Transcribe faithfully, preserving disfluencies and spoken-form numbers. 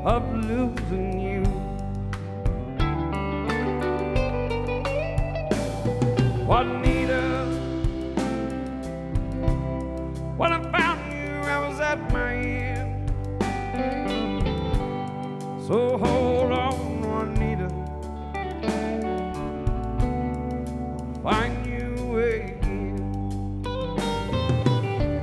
of losing you. Juanita, when I found you, I was at my end. So